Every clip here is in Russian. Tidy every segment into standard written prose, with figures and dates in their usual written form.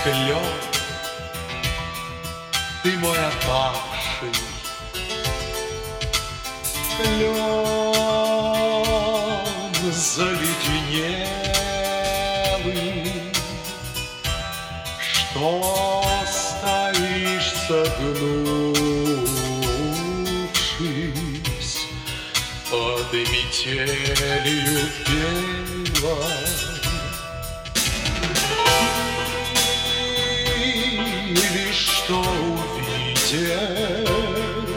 клёв, ты мой опавший клен заледенелый, что стоишь согнувшись под метелью белой. Или что увидел,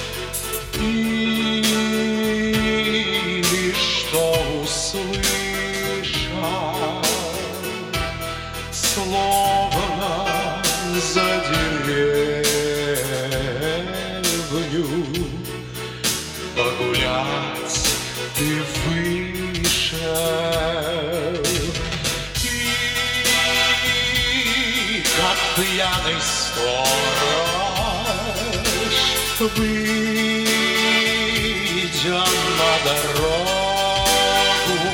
или что услышал, словно за деревню погулять ты вышел. Как пьяный сторож, выйдя на дорогу,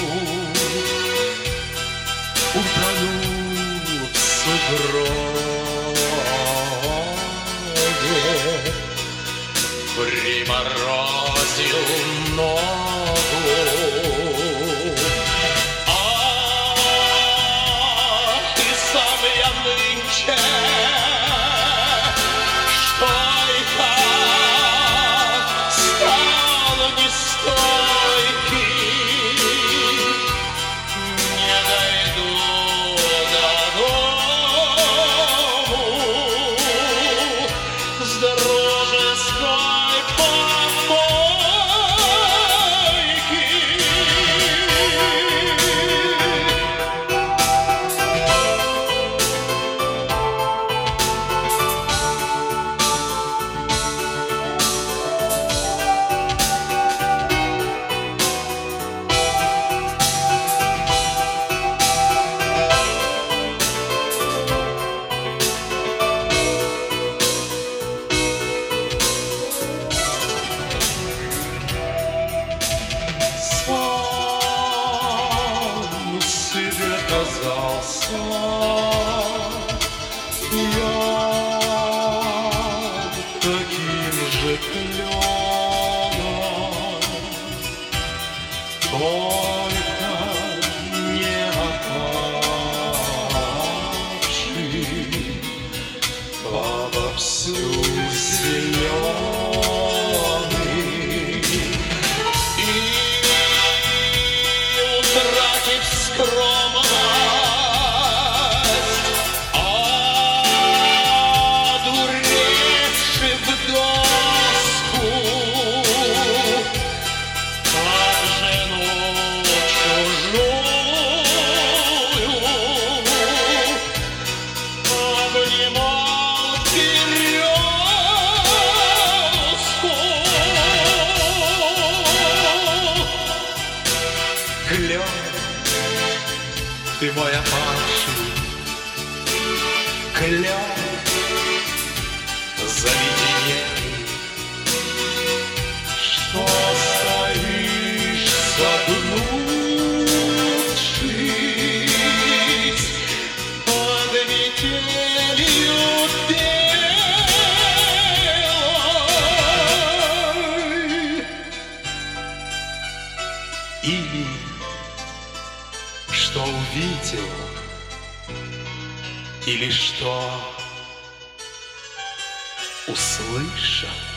утонул в сугробе, приморозил ногу. Оказался я таким же кленом, только не опавший вовсю зеленый, и утратив скромность, клен, ты мой опавший клен заледенелый, что стоишь согнувшись под метелью белой. Или что увидел, или что услышал.